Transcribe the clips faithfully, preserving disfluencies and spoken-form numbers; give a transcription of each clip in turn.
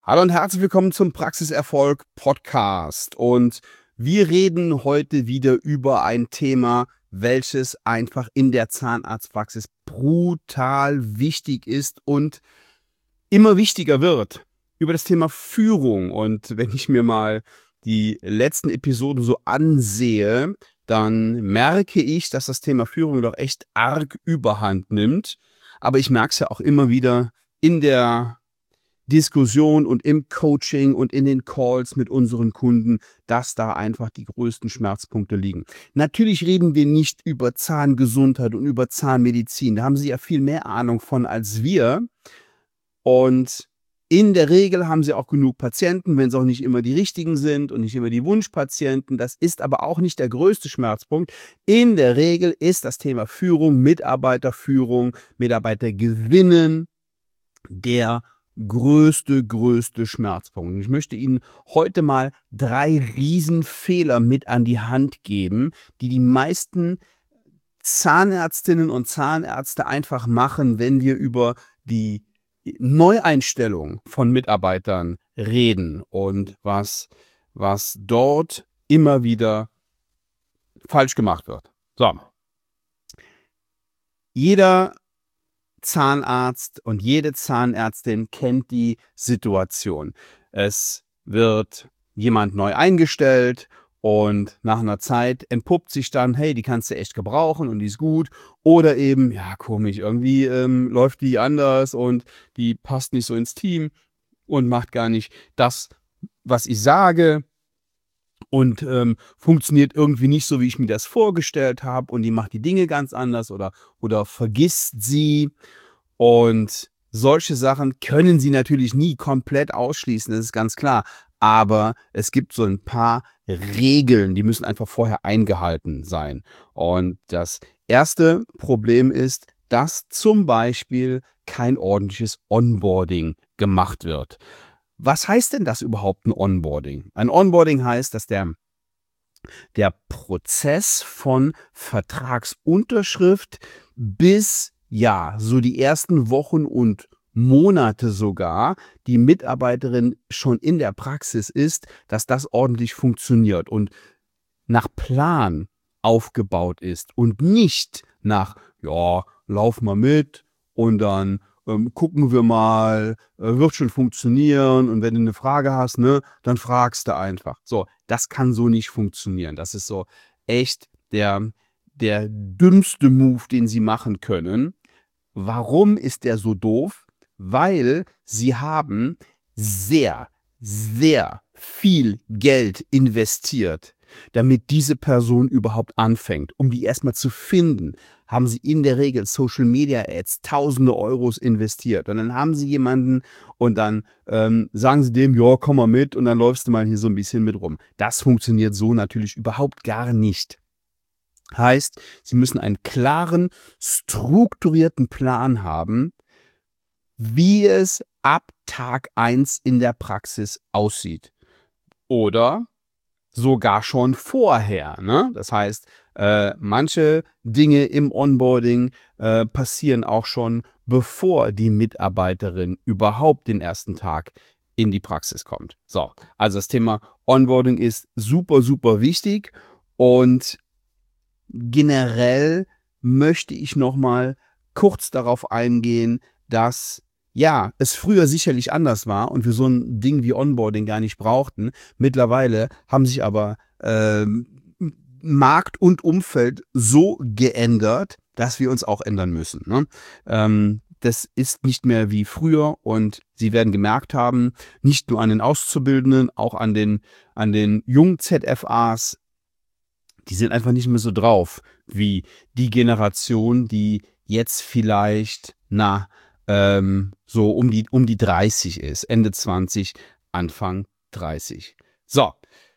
Hallo und herzlich willkommen zum Praxiserfolg Podcast. Und wir reden heute wieder über ein Thema, welches einfach in der Zahnarztpraxis brutal wichtig ist und immer wichtiger wird. Über das Thema Führung. Und wenn ich mir mal die letzten Episoden so ansehe, dann merke ich, dass das Thema Führung doch echt arg Überhand nimmt. Aber ich merke es ja auch immer wieder in der Diskussion und im Coaching und in den Calls mit unseren Kunden, dass da einfach die größten Schmerzpunkte liegen. Natürlich reden wir nicht über Zahngesundheit und über Zahnmedizin. Da haben Sie ja viel mehr Ahnung von als wir. Und in der Regel haben Sie auch genug Patienten, wenn es auch nicht immer die richtigen sind und nicht immer die Wunschpatienten. Das ist aber auch nicht der größte Schmerzpunkt. In der Regel ist das Thema Führung, Mitarbeiterführung, Mitarbeiter gewinnen der größte, größte Schmerzpunkt. Und ich möchte Ihnen heute mal drei Riesenfehler mit an die Hand geben, die die meisten Zahnärztinnen und Zahnärzte einfach machen, wenn wir über die Neueinstellung von Mitarbeitern reden und was, was dort immer wieder falsch gemacht wird. So. Jeder Zahnarzt und jede Zahnärztin kennt die Situation. Es wird jemand neu eingestellt und nach einer Zeit entpuppt sich dann, hey, die kannst du echt gebrauchen und die ist gut. Oder eben, ja, komisch, irgendwie ähm, läuft die anders und die passt nicht so ins Team und macht gar nicht das, was ich sage. Und ähm, funktioniert irgendwie nicht so, wie ich mir das vorgestellt habe. Und die macht die Dinge ganz anders oder, oder vergisst sie. Und solche Sachen können Sie natürlich nie komplett ausschließen, das ist ganz klar. Aber es gibt so ein paar Regeln, die müssen einfach vorher eingehalten sein. Und das erste Problem ist, dass zum Beispiel kein ordentliches Onboarding gemacht wird. Was heißt denn das überhaupt, ein Onboarding? Ein Onboarding heißt, dass der der Prozess von Vertragsunterschrift bis, ja, so die ersten Wochen und Monate sogar die Mitarbeiterin schon in der Praxis ist, dass das ordentlich funktioniert und nach Plan aufgebaut ist und nicht nach, ja, lauf mal mit und dann ähm, gucken wir mal, äh, wird schon funktionieren und wenn du eine Frage hast, ne, dann fragst du einfach. So, das kann so nicht funktionieren. Das ist so echt der der dümmste Move, den Sie machen können. Warum ist der so doof? Weil Sie haben sehr, sehr viel Geld investiert, damit diese Person überhaupt anfängt. Um die erst mal zu finden, haben Sie in der Regel Social Media Ads, tausende Euros investiert. Und dann haben Sie jemanden und dann ähm, sagen Sie dem: „Ja, komm mal mit“, und dann läufst du mal hier so ein bisschen mit rum. Das funktioniert so natürlich überhaupt gar nicht. Heißt, Sie müssen einen klaren, strukturierten Plan haben, wie es ab Tag eins in der Praxis aussieht. Oder sogar schon vorher, ne? Das heißt, äh, manche Dinge im Onboarding äh, passieren auch schon, bevor die Mitarbeiterin überhaupt den ersten Tag in die Praxis kommt. So, also das Thema Onboarding ist super, super wichtig und generell möchte ich noch mal kurz darauf eingehen, dass, ja, es früher sicherlich anders war und wir so ein Ding wie Onboarding gar nicht brauchten. Mittlerweile haben sich aber, ähm, Markt und Umfeld so geändert, dass wir uns auch ändern müssen, ne? Ähm, das ist nicht mehr wie früher und Sie werden gemerkt haben, nicht nur an den Auszubildenden, auch an den an den jungen Z F As, die sind einfach nicht mehr so drauf wie die Generation, die jetzt vielleicht, na, ähm, so um die um die dreißig ist, Ende zwanzig, Anfang dreißig. So,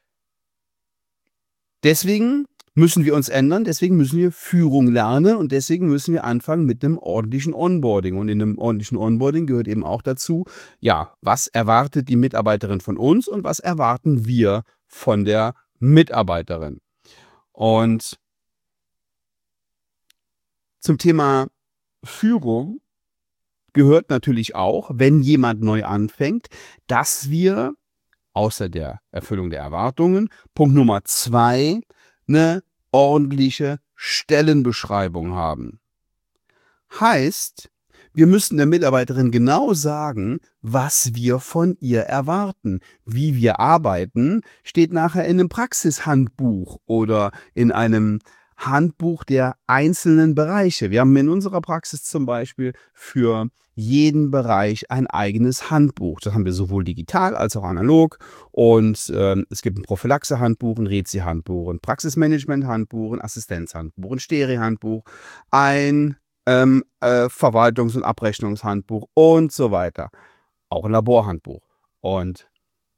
deswegen müssen wir uns ändern, deswegen müssen wir Führung lernen und deswegen müssen wir anfangen mit 'nem ordentlichen Onboarding. Und in 'nem ordentlichen Onboarding gehört eben auch dazu, ja, was erwartet die Mitarbeiterin von uns und was erwarten wir von der Mitarbeiterin? Und zum Thema Führung gehört natürlich auch, wenn jemand neu anfängt, dass wir außer der Erfüllung der Erwartungen, Punkt Nummer zwei, eine ordentliche Stellenbeschreibung haben. Heißt, wir müssen der Mitarbeiterin genau sagen, was wir von ihr erwarten. Wie wir arbeiten, steht nachher in einem Praxishandbuch oder in einem Handbuch der einzelnen Bereiche. Wir haben in unserer Praxis zum Beispiel für jeden Bereich ein eigenes Handbuch. Das haben wir sowohl digital als auch analog. Und äh, es gibt ein Prophylaxe-Handbuch, ein Rezi-Handbuch, ein Praxismanagement-Handbuch, ein Assistenzhandbuch, ein Steri-Handbuch, ein ähm, äh, Verwaltungs- und Abrechnungshandbuch und so weiter. Auch ein Laborhandbuch. Und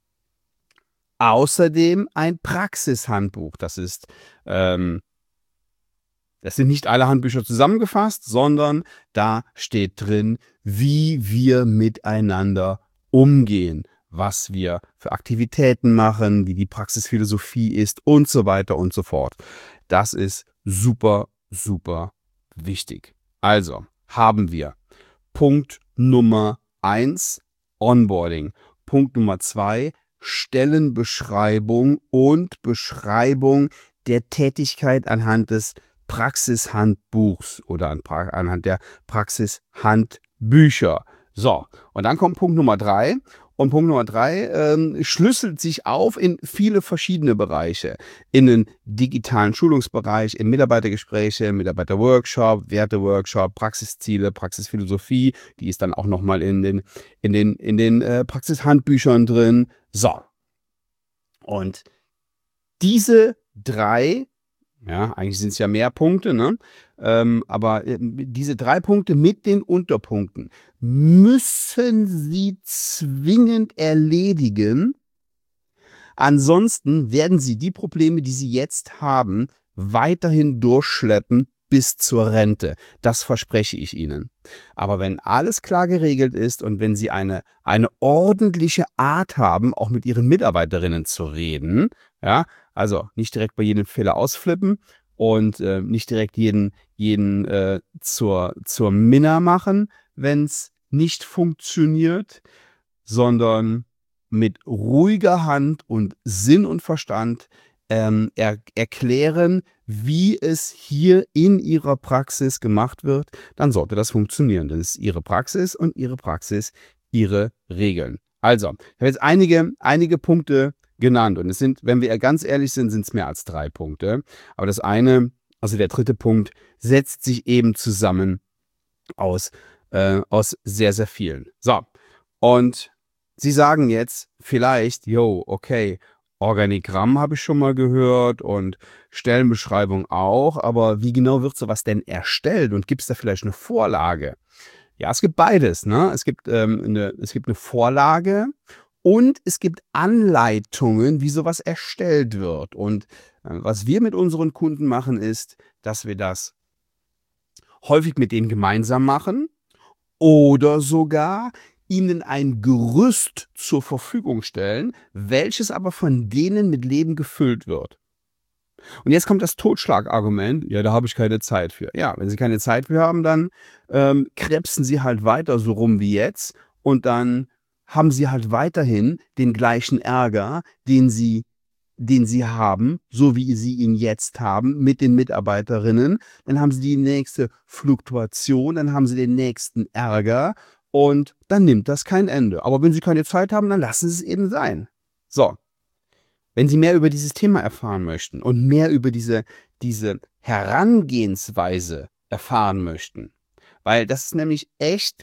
außerdem ein Praxishandbuch. Das ist ähm, Das sind nicht alle Handbücher zusammengefasst, sondern da steht drin, wie wir miteinander umgehen, was wir für Aktivitäten machen, wie die Praxisphilosophie ist und so weiter und so fort. Das ist super, super wichtig. Also haben wir Punkt Nummer eins, Onboarding. Punkt Nummer zwei, Stellenbeschreibung und Beschreibung der Tätigkeit anhand des Praxishandbuchs oder an, anhand der Praxishandbücher. So, und dann kommt Punkt Nummer drei. Und Punkt Nummer drei ähm, schlüsselt sich auf in viele verschiedene Bereiche. In den digitalen Schulungsbereich, in Mitarbeitergespräche, Mitarbeiterworkshop, Werteworkshop, Praxisziele, Praxisphilosophie. Die ist dann auch nochmal in den, in den, in den äh, Praxishandbüchern drin. So. Und diese drei, ja, eigentlich sind es ja mehr Punkte, ne? Ähm, aber äh, diese drei Punkte mit den Unterpunkten müssen Sie zwingend erledigen. Ansonsten werden Sie die Probleme, die Sie jetzt haben, weiterhin durchschleppen bis zur Rente. Das verspreche ich Ihnen. Aber wenn alles klar geregelt ist und wenn Sie eine, eine ordentliche Art haben, auch mit Ihren Mitarbeiterinnen zu reden, ja, also nicht direkt bei jedem Fehler ausflippen und äh, nicht direkt jeden, jeden äh, zur, zur Minna machen, wenn es nicht funktioniert, sondern mit ruhiger Hand und Sinn und Verstand ähm, er, erklären, wie es hier in Ihrer Praxis gemacht wird, dann sollte das funktionieren. Denn es ist Ihre Praxis und Ihre Praxis, Ihre Regeln. Also, ich habe jetzt einige, einige Punkte genannt und es sind, wenn wir ganz ehrlich sind, sind es mehr als drei Punkte. Aber das eine, also der dritte Punkt, setzt sich eben zusammen aus, äh, aus sehr, sehr vielen. So, und Sie sagen jetzt vielleicht, yo, okay, Organigramm habe ich schon mal gehört und Stellenbeschreibung auch, aber wie genau wird sowas denn erstellt und gibt es da vielleicht eine Vorlage? Ja, es gibt beides, ne? Es gibt, ähm, eine, es gibt eine Vorlage und es gibt Anleitungen, wie sowas erstellt wird. Und äh, was wir mit unseren Kunden machen, ist, dass wir das häufig mit denen gemeinsam machen oder sogar ihnen ein Gerüst zur Verfügung stellen, welches aber von denen mit Leben gefüllt wird. Und jetzt kommt das Totschlagargument, ja, da habe ich keine Zeit für. Ja, wenn Sie keine Zeit für haben, dann ähm, krebsen Sie halt weiter so rum wie jetzt und dann haben Sie halt weiterhin den gleichen Ärger, den Sie den Sie haben, so wie Sie ihn jetzt haben mit den Mitarbeiterinnen. Dann haben Sie die nächste Fluktuation, dann haben Sie den nächsten Ärger und dann nimmt das kein Ende. Aber wenn Sie keine Zeit haben, dann lassen Sie es eben sein. So, wenn Sie mehr über dieses Thema erfahren möchten und mehr über diese, diese Herangehensweise erfahren möchten, weil das ist nämlich echt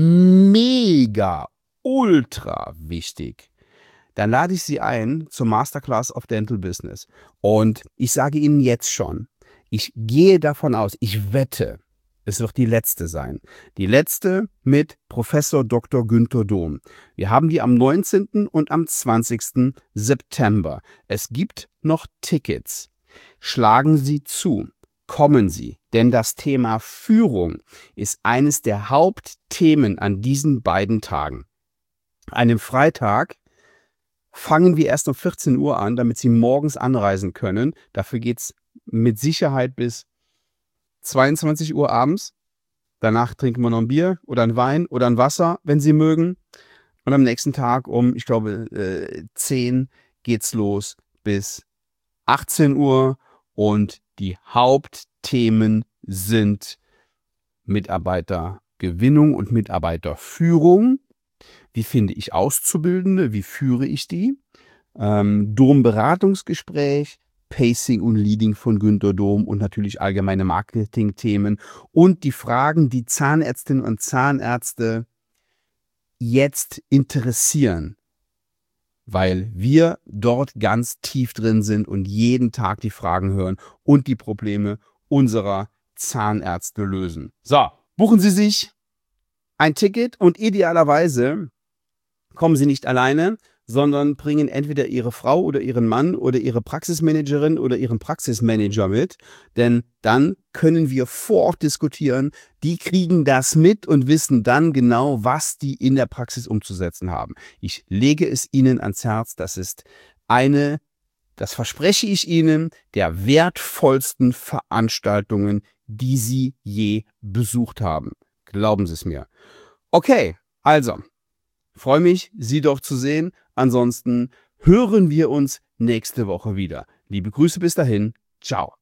mega, ultra wichtig, dann lade ich Sie ein zur Masterclass of Dental Business. Und ich sage Ihnen jetzt schon, ich gehe davon aus, ich wette, es wird die letzte sein. Die letzte mit Professor Doktor Günther Dohm. Wir haben die am neunzehnten und am zwanzigsten September. Es gibt noch Tickets. Schlagen Sie zu. Kommen Sie, denn das Thema Führung ist eines der Hauptthemen an diesen beiden Tagen. An einem Freitag fangen wir erst um vierzehn Uhr an, damit Sie morgens anreisen können. Dafür geht es mit Sicherheit bis zweiundzwanzig Uhr abends. Danach trinken wir noch ein Bier oder ein Wein oder ein Wasser, wenn Sie mögen. Und am nächsten Tag um, ich glaube, äh, zehn geht's los bis achtzehn Uhr. Und die Hauptthemen sind Mitarbeitergewinnung und Mitarbeiterführung. Wie finde ich Auszubildende? Wie führe ich die? Ähm, Dom-Beratungsgespräch, Pacing und Leading von Günter Dom und natürlich allgemeine Marketing-Themen und die Fragen, die Zahnärztinnen und Zahnärzte jetzt interessieren, weil wir dort ganz tief drin sind und jeden Tag die Fragen hören und die Probleme unserer Zahnärzte lösen. So, buchen Sie sich ein Ticket und idealerweise kommen Sie nicht alleine, sondern bringen entweder Ihre Frau oder Ihren Mann oder Ihre Praxismanagerin oder Ihren Praxismanager mit, denn dann können wir vor Ort diskutieren. Die kriegen das mit und wissen dann genau, was die in der Praxis umzusetzen haben. Ich lege es Ihnen ans Herz, das ist eine, das verspreche ich Ihnen, der wertvollsten Veranstaltungen, die Sie je besucht haben. Glauben Sie es mir. Okay, also, freue mich, Sie dort zu sehen. Ansonsten hören wir uns nächste Woche wieder. Liebe Grüße bis dahin. Ciao.